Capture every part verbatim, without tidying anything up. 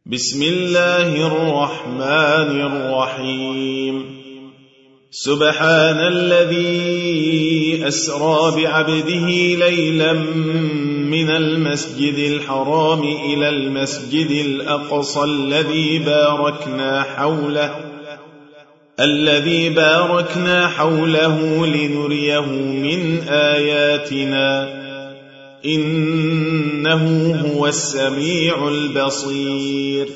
بسم الله الرحمن الرحيم سبحان الذي أسرى بعبده ليلا من المسجد الحرام إلى المسجد الأقصى الذي باركنا حوله الذي باركنا حوله لنريه من آياتنا إنه هو السميع البصير.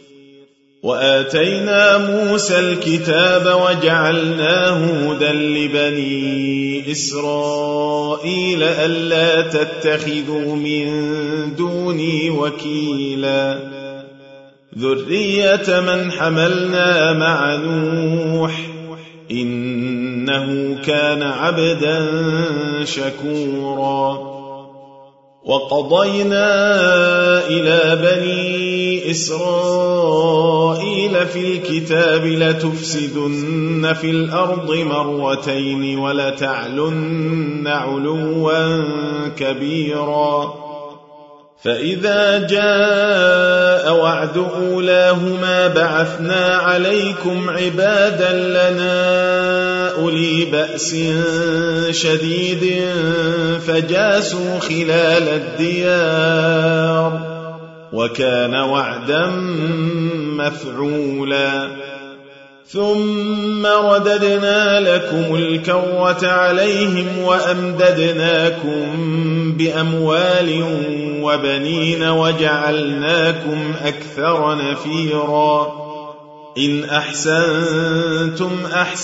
وآتينا موسى الكتاب وجعلناه هدى لبني إسرائيل ألا تتخذوا من دوني وكيلا ذرية من حملنا مع نوح إنه كان عبدا شكورا. وقضينا إلى بني إسرائيل في الكتاب لتفسدن في الأرض مرتين ولتعلن علوا كبيرا فإذا جاء وعد أولاهما بعثنا عليكم عبادا لنا أولي بأس شديد فجاسوا خلال الديار وكان وعدا مفعولا. ثم رددنا لكم الكرة عليهم وأمددناكم بأموال وبنين وجعلناكم أكثر نفيرا. إن أحسنتم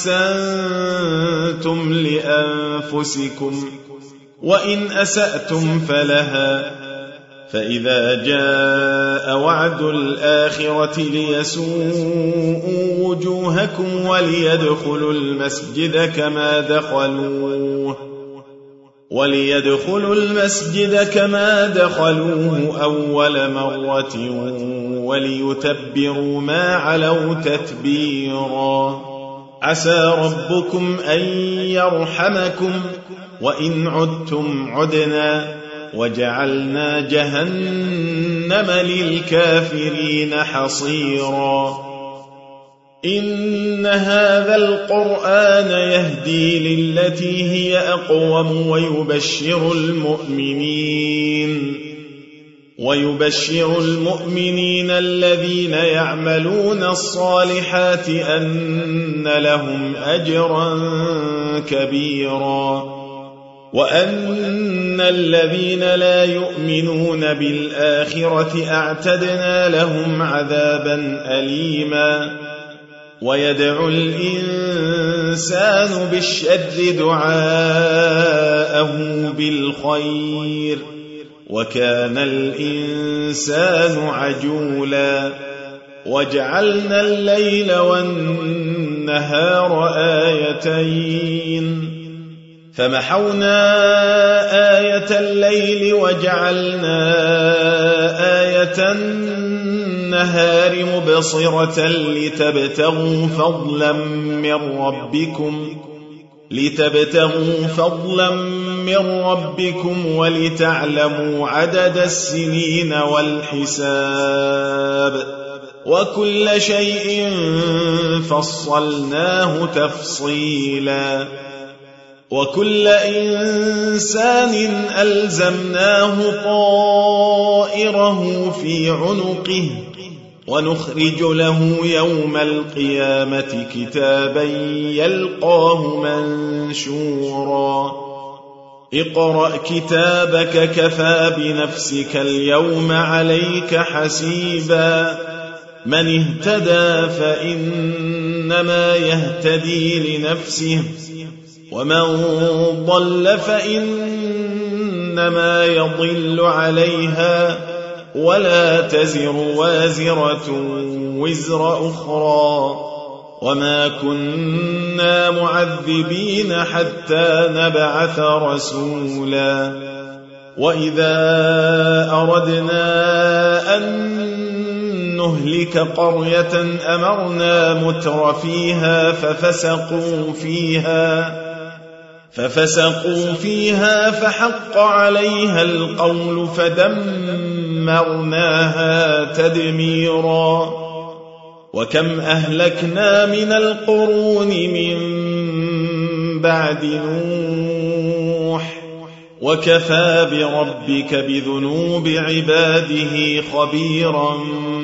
أحسنتم لأنفسكم وإن أسأتم فلها فإذا جاء وعد الآخرة ليسوءوا وجوهكم وليدخلوا المسجد كما دخلوه وليدخلوا المسجد كما دخلوه أول مرة وليتبروا ما علوا تتبيرا. عسى ربكم أن يرحمكم وإن عدتم عدنا وجعلنا جهنم للكافرين حصيرا. إن هذا القرآن يهدي للتي هي أقوم ويبشر المؤمنين ويبشر المؤمنين الذين يعملون الصالحات أن لهم أجرا كبيرا وأن الذين لا يؤمنون بالآخرة أعتدنا لهم عذابا أليما. ويدعو الإنسان بالشر دعاءه بالخير وكان الإنسان عجولا. وجعلنا الليل والنهار آيتين فمحونا آية الليل وجعلنا آية النهار مبصرة لتبتغوا فضلا من ربكم لتبتغوا فضلا من ربكم ولتعلموا عدد السنين والحساب وكل شيء فصلناه تفصيلا. وكل إنسان ألزمناه طائره في عنقه ونخرج له يوم القيامة كتابا يلقاه منشورا. اقرأ كتابك كفى بنفسك اليوم عليك حسيبا. من اهتدى فإنما يهتدي لنفسه ومن ضل فإنما يضل عليها ولا تزر وازرة وزر أخرى وما كنا معذبين حتى نبعث رسولا. وإذا أردنا أن نهلك قرية أمرنا متر فيها ففسقوا فيها ففسقوا فيها فحق عليها القول فدمرناها ودمرناها تدميرا وكم أهلكنا من القرون من بعد نوح وكفى بربك بذنوب عباده خبيرا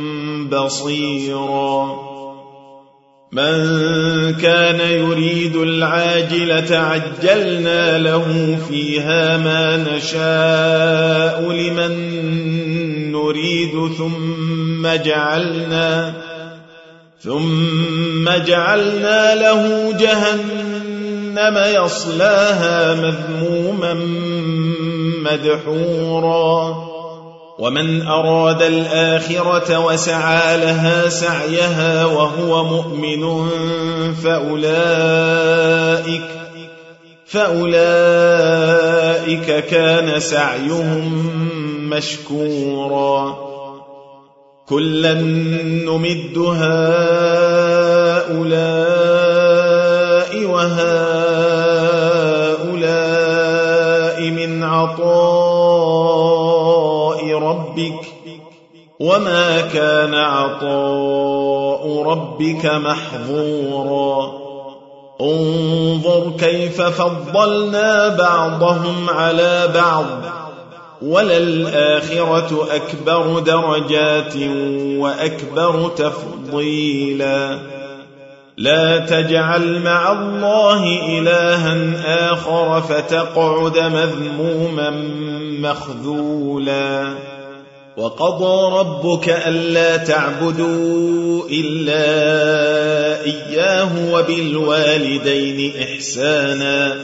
بصيرا من كان يريد العاجلة عجلنا له فيها ما نشاء لمن نريد ثم جعلنا ثم جعلنا له جهنم يصلاها مذموما مدحورا ومن أراد الآخرة وسعى لها سعيها وهو مؤمن فأولئك فأولئك كان سعيهم مشكورا كلا نمد هؤلاء وهؤلاء من عطاء ربك وما كان عطاء ربك محظورا انظر كيف فضلنا بعضهم على بعض وللآخرة أكبر درجات وأكبر تفضيلا لا تجعل مع الله إلها آخر فتقعد مذموما مخذولا وقضى ربك ألا تعبدوا إلا إياه وبالوالدين إحسانا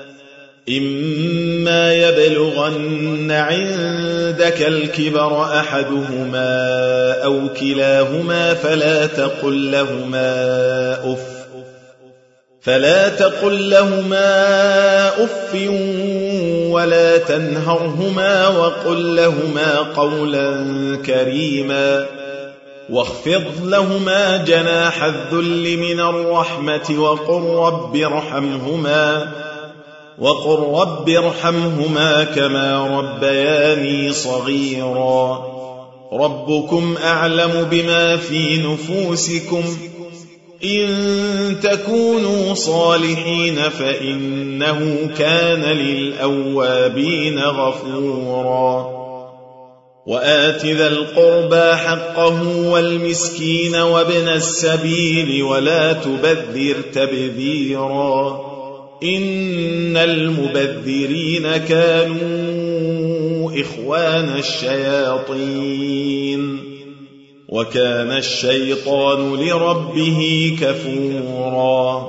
إما يبلغن عندك الكبر أحدهما أو كلاهما فلا تقل لهما أف فلا تقل لهما أف ولا تنهرهما وقل لهما قولا كريما واخفض لهما جناح الذل من الرحمة وقل رب ارحمهما وقل رب ارحمهما كما ربياني صغيرا ربكم أعلم بما في نفوسكم إن تكونوا صالحين فإنه كان للأوابين غفورا وآت ذا القربى حقه والمسكين وابن السبيل ولا تبذر تبذيرا إن المبذرين كانوا إخوان الشياطين وكان الشيطان لربه كفورا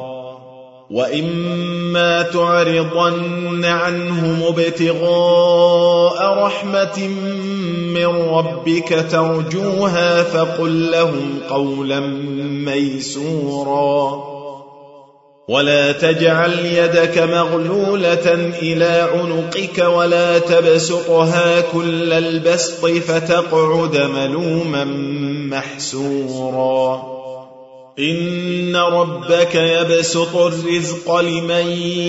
وإما تعرضن عنهم ابتغاء رحمة من ربك ترجوها فقل لهم قولا ميسورا ولا تجعل يدك مغلولة إلى عنقك ولا تبسطها كل البسط فتقعد ملوما محسورا إن ربك يبسط الرزق لمن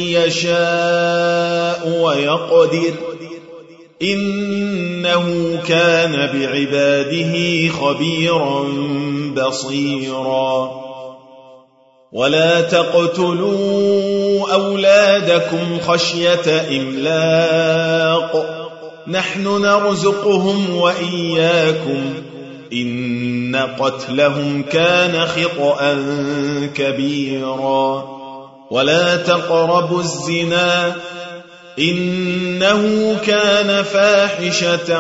يشاء ويقدر إنه كان بعباده خبيرا بصيرا ولا تقتلوا أولادكم خشية إملاق نحن نرزقهم وإياكم إن قتلهم كان خطأ كبيرا ولا تقربوا الزنا إنه كان فاحشة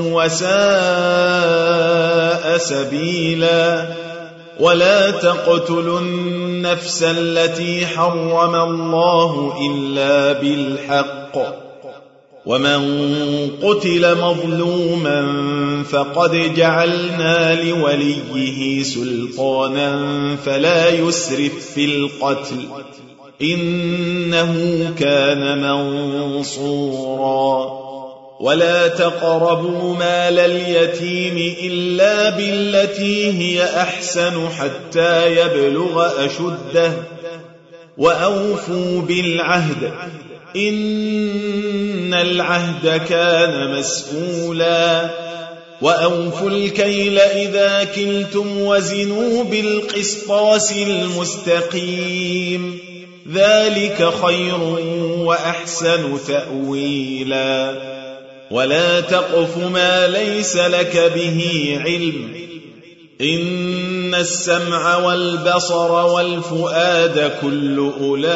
وساء سبيلا ولا تقتلوا النفس التي حرم الله إلا بالحق ومن قتل مظلوما فقد جعلنا لوليه سلطانا فلا يسرف في القتل إنه كان منصورا ولا تقربوا مال اليتيم إلا بالتي هي أحسن حتى يبلغ أشده وأوفوا بالعهد إن العهد كان مسؤولا وأوفوا الكيل إذا كلتم وزنوا بالقسطاس المستقيم ذلك خير وأحسن تأويلا ولا تقف ما ليس لك به علم إن السمع والبصر والفؤاد كل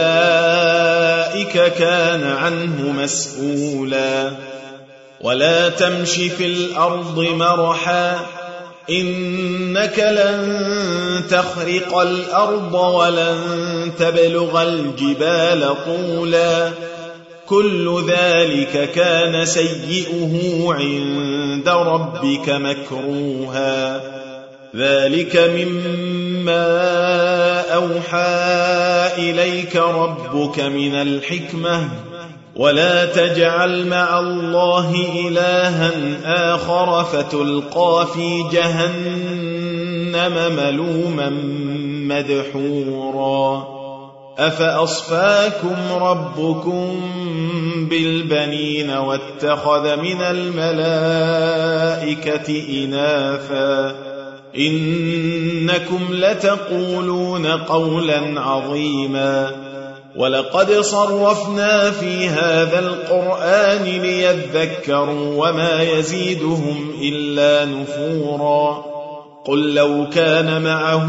أولئك كان عنه مسؤولا ولا تمش في الأرض مرحا إنك لن تخرق الأرض ولن تبلغ الجبال طولا كل ذلك كان سيئه عند ربك مكروها ذلك مما أوحى إليك ربك من الحكمة ولا تجعل مع الله إلها آخر فتلقى في جهنم ملوما مدحورا أفأصفاكم ربكم بالبنين واتخذ من الملائكة إناثا إنكم لتقولون قولا عظيما ولقد صرفنا في هذا القرآن ليذكروا وما يزيدهم إلا نفورا قل لو كان معه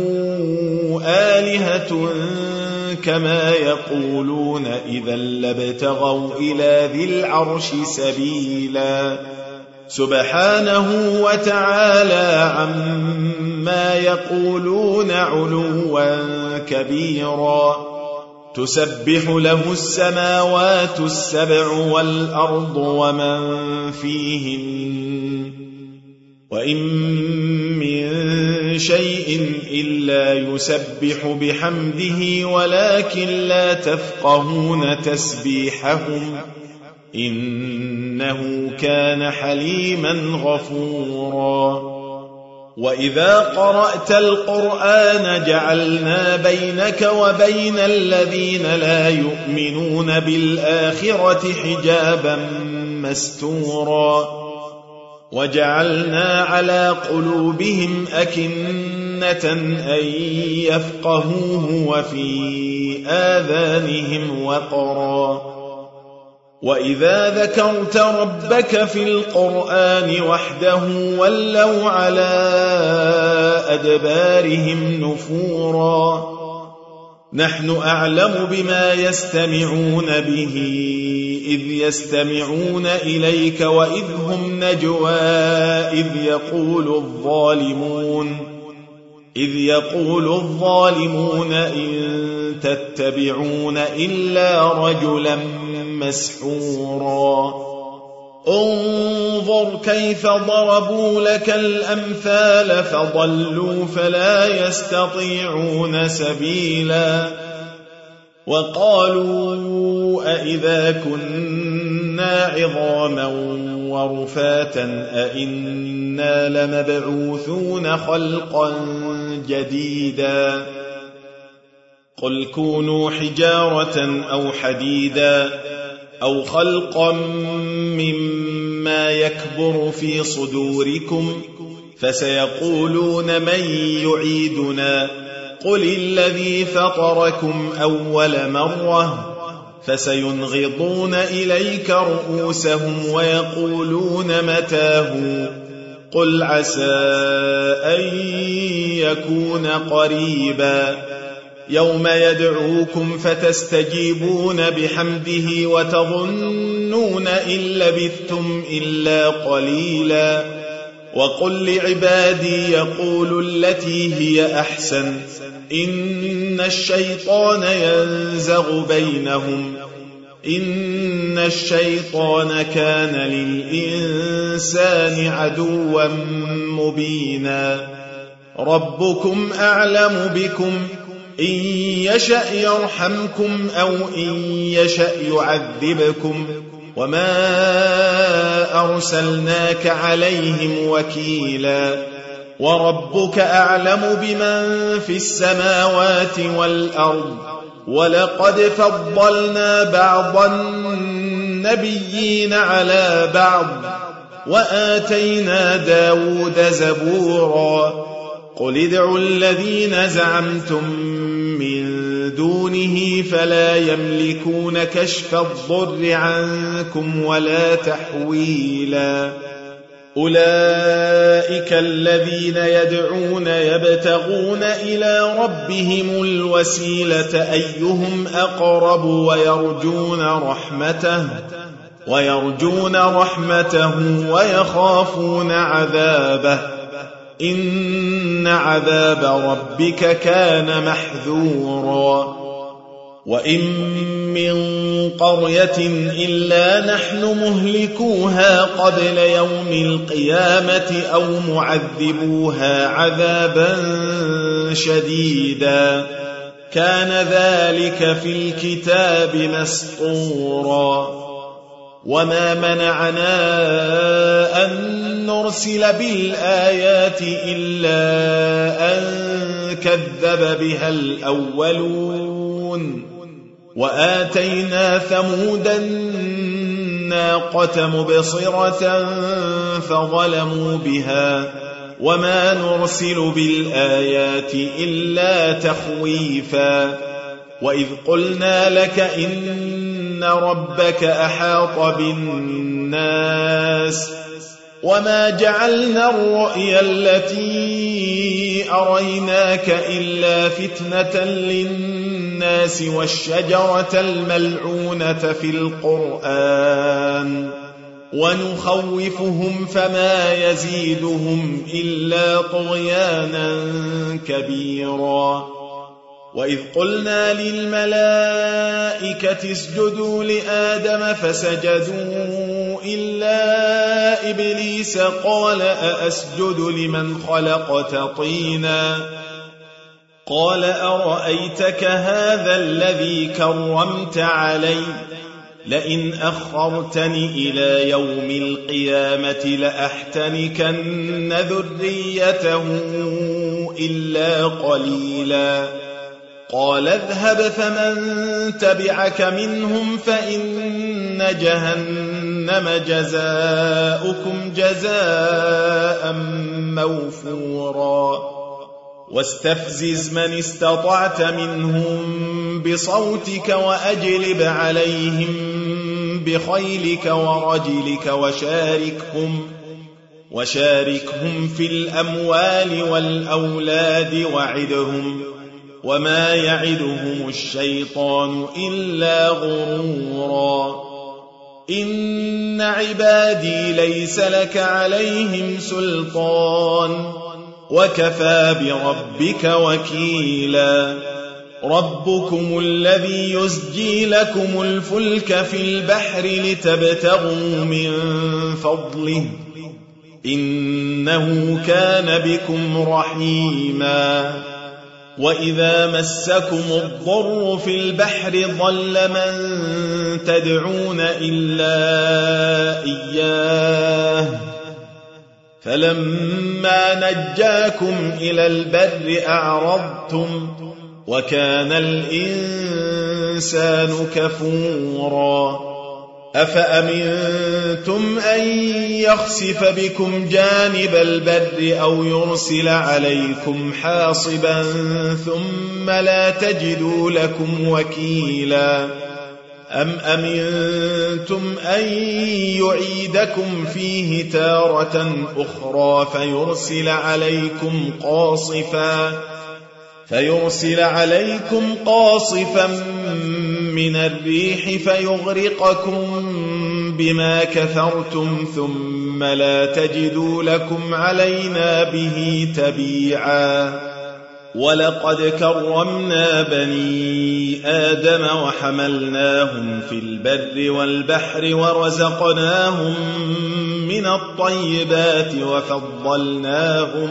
آلهة كما يقولون إذا لابتغوا إلى ذي العرش سبيلا سبحانه وتعالى عما يقولون علوا كبيرا تسبح له السماوات السبع والأرض ومن فيهن وإن من شيء إلا يسبح بحمده ولكن لا تفقهون تسبيحهم إنه كان حليما غفورا وإذا قرأت القرآن جعلنا بينك وبين الذين لا يؤمنون بالآخرة حجابا مستورا وجعلنا على قلوبهم أكنة أن يفقهوه وفي آذانهم وقرا وإذا ذكرت ربك في القرآن وحده ولوا على أدبارهم نفورا نحن أعلم بما يستمعون به إذ يستمعون إليك وإذ هم نجوى إذ يقول الظالمون إذ يقول الظالمون إن تتبعون إلا رجلا مسحورا انظر كيف ضربوا لك الأمثال فضلوا فلا يستطيعون سبيلا وقالوا أئذا كنا عظاما ورفاتا أئنا لمبعوثون خلقا جديدا قل كونوا حجارة أو حديدا أو خلقا مما يكبر في صدوركم فسيقولون من يعيدنا قل الذي فطركم أول مرة فسينغضون إليك رؤوسهم ويقولون متاه قل عسى أن يكون قريبا يوم يدعوكم فتستجيبون بحمده وتظنون إن لبثتم إلا قليلا وقل لعبادي يقولوا التي هي أحسن إن الشيطان ينزغ بينهم إن الشيطان كان للإنسان عدوا مبينا ربكم أعلم بكم إن يشأ يرحمكم أو إن يشأ يعذبكم وما أرسلناك عليهم وكيلا وربك أعلم بمن في السماوات والأرض ولقد فضلنا بعض النبيين على بعض وآتينا داود زبورا قل ادعوا الذين زعمتم من دونه فلا يملكون كشف الضر عنكم ولا تحويلا أولئك الذين يدعون يبتغون إلى ربهم الوسيلة أيهم أقرب ويرجون رحمته ويرجون رحمته ويخافون عذابه إن عذاب ربك كان محذورا وإن من قرية إلا نحن مهلكوها قبل يوم القيامة أو معذبوها عذابا شديدا كان ذلك في الكتاب مسطورا وما منعنا أن نرسل بالآيات إلا أن كذب بها الأولون وآتينا ثمود الناقة مبصرة فظلموا بها وما نرسل بالآيات إلا تخويفا وإذ قلنا لك إن ربك أحاط بالناس وما جعلنا الرؤيا التي أريناك إلا فتنة للناس والشجرة الملعونة في القرآن ونخوفهم فما يزيدهم إلا طغيانا كبيرا وإذ قلنا للملائكة اسجدوا لآدم فسجدوا إلا إبليس قال أأسجد لمن خلقت طينا قال أرأيتك هذا الذي كرمت علي لئن أخرتني إلى يوم القيامة لأحتنكن ذريته إلا قليلا قال اذهب فمن تبعك منهم فإن جهنم جزاؤكم جزاء موفورا واستفزز من استطعت منهم بصوتك وأجلب عليهم بخيلك ورجلك وشاركهم وشاركهم في الأموال والأولاد وعدهم وما يعدهم الشيطان إلا غرورا إن عبادي ليس لك عليهم سلطان وكفى بربك وكيلا ربكم الذي يزجي لكم الفلك في البحر لتبتغوا من فضله إنه كان بكم رحيما وإذا مسكم الضر في البحر ضل من تدعون إلا إياه فلما نجاكم إلى البر أعرضتم وكان الإنسان كفورا أفأمنتم أن يخسف بكم جانب البر أو يرسل عليكم حاصبا ثم لا تجدوا لكم وكيلا أم أمنتم أن يعيدكم فيه تارة أخرى فيرسل عليكم قاصفا فيرسل عليكم قاصفا من الريح فيغرقكم بما كفرتم ثم لا تجدوا لكم علينا به تبيعا ولقد كرمنا بني آدم وحملناهم في البر والبحر ورزقناهم من الطيبات وفضلناهم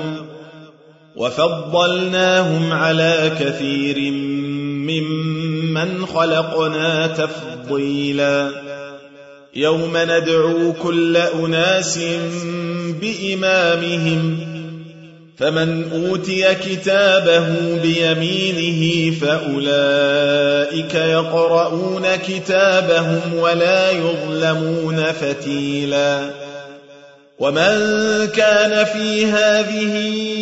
وفضلناهم على كثير ممن خلقنا تفضيلا يوم ندعو كل أناس بإمامهم فمن أوتي كتابه بيمينه فأولئك يقرؤون كتابهم ولا يظلمون فتيلا ومن كان في هذه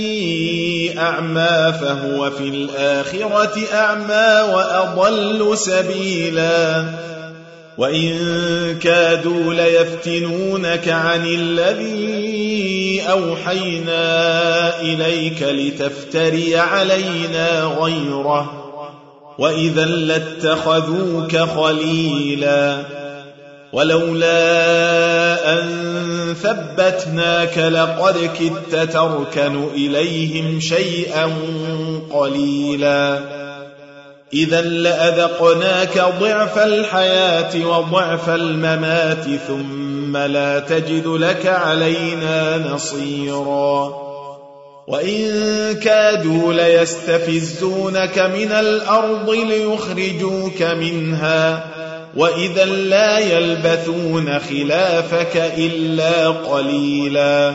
أعمى فهو في الآخرة أعمى وأضل سبيلا وإن كادوا ليفتنونك عن الذي أوحينا إليك لتفتري علينا غيره وإذا لاتخذوك خليلا ولولا أن ثبتناك لقد كدت تركن إليهم شيئا قليلا إذا لأذقناك ضعف الحياة وضعف الممات ثم لا تجد لك علينا نصيرا وإن كادوا ليستفزونك من الأرض ليخرجوك منها وإذا لا يلبثون خلافك إلا قليلا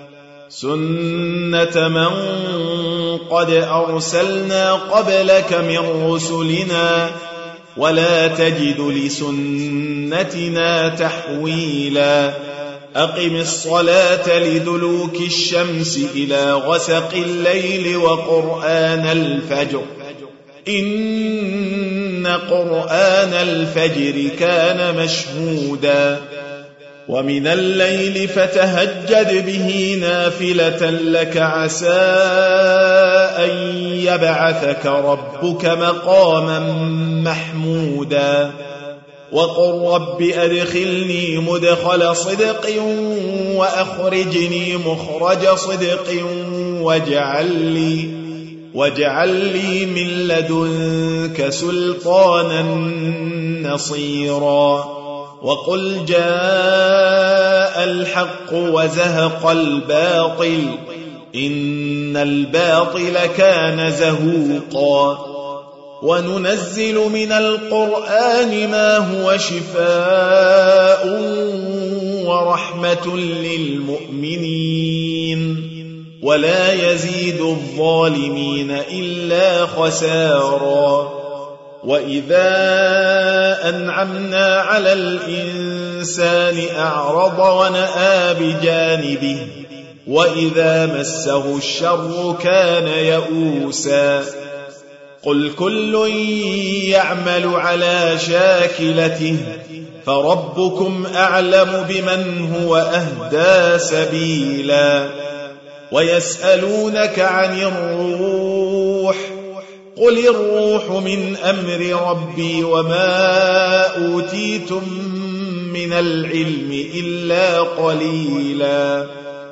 سنة من قد أرسلنا قبلك من رسلنا ولا تجد لسنتنا تحويلا أقم الصلاة لدلوك الشمس إلى غسق الليل وقرآن الفجر إن قرآن الفجر كان مشهودا ومن الليل فتهجد به نافلة لك عسى أن يبعثك ربك مقاما محمودا وقل رب أدخلني مدخل صدق وأخرجني مخرج صدق واجعل لي واجعل لي من لدنك سلطانا نصيرا وقل جاء الحق وزهق الباطل إن الباطل كان زهوقا وننزل من القرآن ما هو شفاء ورحمة للمؤمنين ولا يزيد الظالمين إلا خسارا وإذا أنعمنا على الإنسان أعرض ونأى بجانبه وإذا مسه الشر كان يئوسا قل كل يعمل على شاكلته فربكم أعلم بمن هو أهدى سبيلا ويسألونك عن الروح قل الروح من أمر ربي وما أوتيتم من العلم إلا قليلا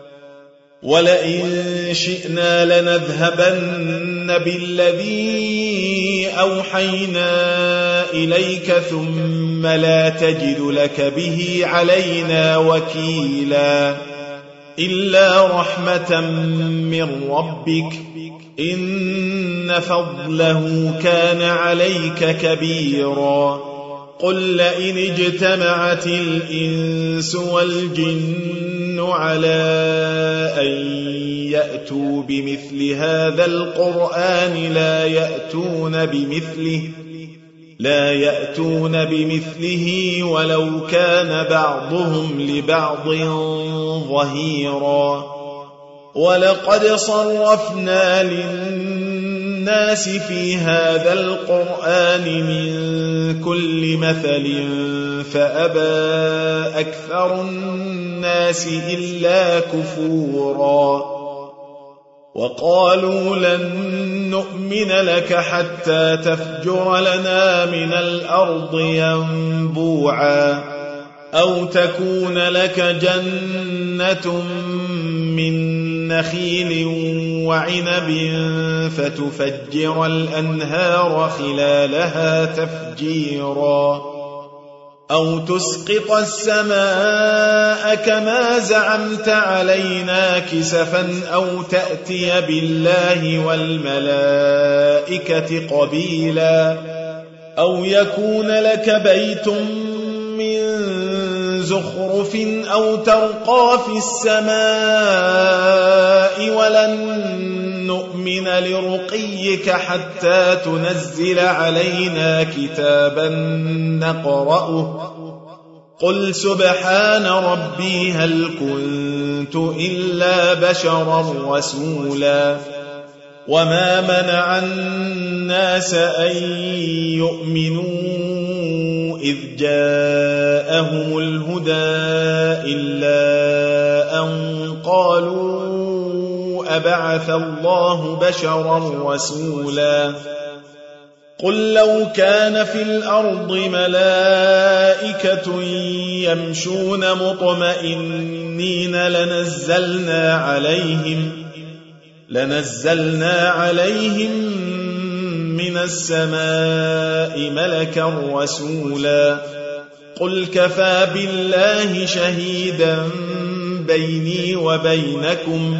ولئن شئنا لنذهبن بالذي أوحينا إليك ثم لا تجد لك به علينا وكيلا إلا رحمة من ربك إن فضله كان عليك كبيرا قل لئن اجتمعت الإنس والجن على أن يأتوا بمثل هذا القرآن لا يأتون بمثله لا يأتون بمثله ولو كان بعضهم لبعض ظهيرا ولقد صرفنا للناس في هذا القرآن من كل مثل فأبى أكثر الناس إلا كفورا وقالوا لن نؤمن لك حتى تفجر لنا من الأرض ينبوعا أو تكون لك جنة من نخيل وعنب فتفجر الأنهار خلالها تفجيرا أو تسقط السماء كما زعمت علينا كسفا أو تأتي بالله والملائكة قبيلا أو يكون لك بيت من زخرف أو ترقى في السماء ولن نؤمن لرقيك حتى تنزل علينا كتابا نقرأه قل سبحان ربي هل كنت إلا بشرا رسولا وما منع الناس أن يؤمنوا إذ جاءهم الهدى إلا أن قالوا أبعث الله بشرا رسولا قل لو كان في الأرض ملائكة يمشون مطمئنين لنزلنا عليهم لنزلنا عليهم من السماء ملكا رسولا قل كفى بالله شهيدا بيني وبينكم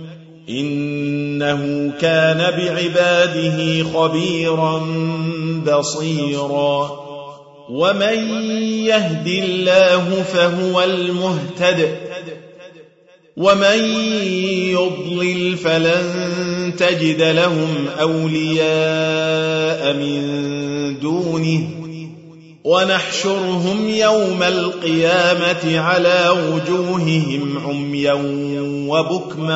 إنه كان بعباده خبيرا بصيرا ومن يهد الله فهو المهتد ومن يضلل فلن تجد لهم أولياء من دونه ونحشرهم يوم القيامة على وجوههم عميا وبكما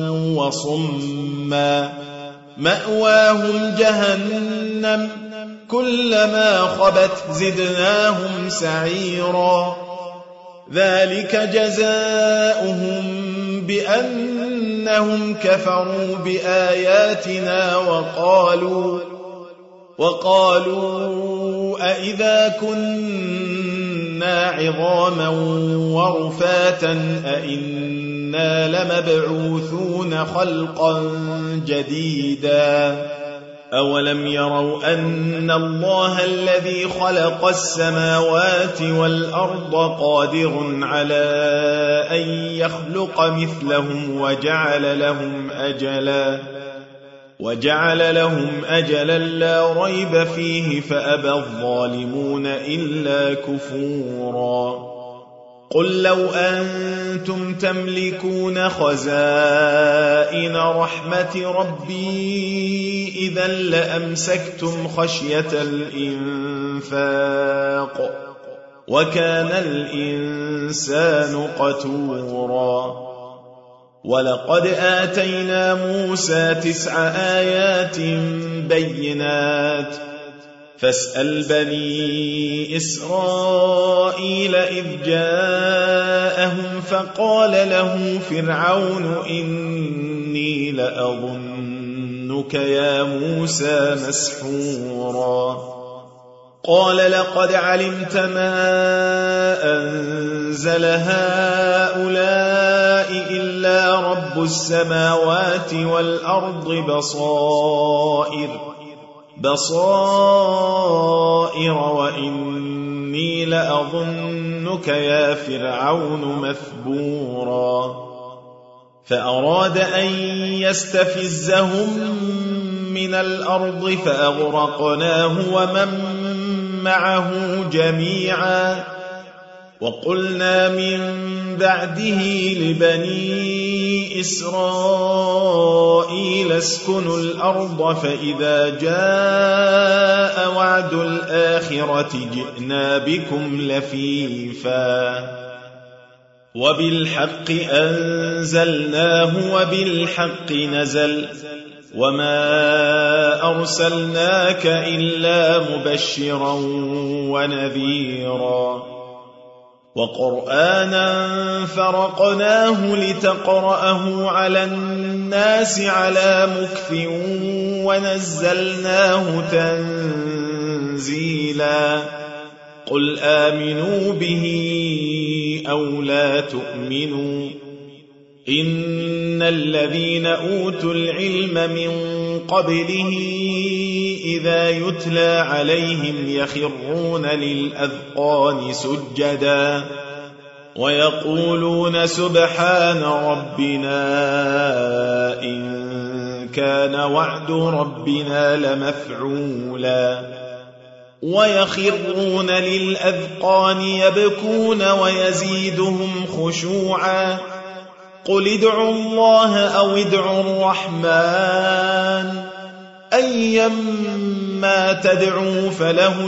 وصما مأواهم جهنم كلما خبت زدناهم سعيرا ذلك جزاؤهم بأنهم كفروا بآياتنا وقالوا وقالوا أئذا كنا عظاما ورفاتا أئنا لمبعوثون خلقا جديدا أولم يروا أن الله الذي خلق السماوات والأرض قادر على أن يخلق مثلهم وجعل لهم أجلا وجعل لهم أجلا لا ريب فيه فأبى الظالمون إلا كفورا قل لو أنتم تملكون خزائن رحمة ربي إذا لأمسكتم خشية الإنفاق وكان الإنسان قتورا ولقد آتينا موسى تسع آيات بينات فاسأل بني إسرائيل إذ جاءهم فقال له فرعون إني لأظنك يا موسى مسحورا قال لقد علمت ما أنزل هؤلاء إلا رب السماوات والأرض بصائر بصائر وإني لأظنك يا فرعون مثبورا فأراد أن يستفزهم من الأرض فأغرقناه ومن معه جميعا وقلنا من بعده لبني إسرائيل اسكنوا الأرض فإذا جاء وعد الآخرة جئنا بكم لفيفا وبالحق أنزلناه وبالحق نزل وما أرسلناك إلا مبشرا ونذيرا وقرآنا فرقناه لتقرأه على الناس على مكث ونزلناه تنزيلا قل آمنوا به أو لا تؤمنوا إن الذين أوتوا العلم من قبله إذا يتلى عليهم يخرون للأذقان سجدا ويقولون سبحان ربنا إن كان وعد ربنا لمفعولا ويخرون للأذقان يبكون ويزيدهم خشوعا قل ادعوا الله أو ادعوا الرحمن أيما تدعوا فله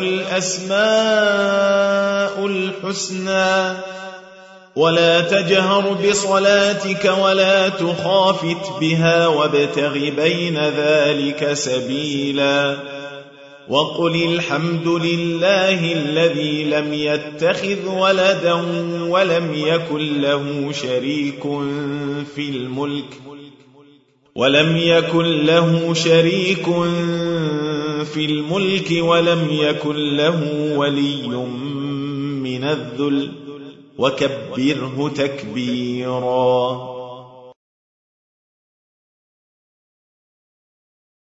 الأسماء الحسنى ولا تجهر بصلاتك ولا تخافت بها وابتغ بين ذلك سبيلا وقل الحمد لله الذي لم يتخذ ولدا ولم يكن له شريك في الملك ولم يكن له شريك في الملك ولم يكن له ولي من الذل وكبره تكبيرا